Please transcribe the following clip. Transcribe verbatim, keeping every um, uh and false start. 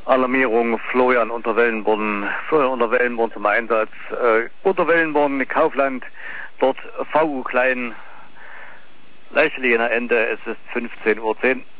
Alarmierung, Florian unter Wellenborn, Florian unter Wellenborn zum Einsatz, äh, unter Wellenborn, Kaufland, dort V U klein, Leicheligener Ende, es ist fünfzehn Uhr zehn.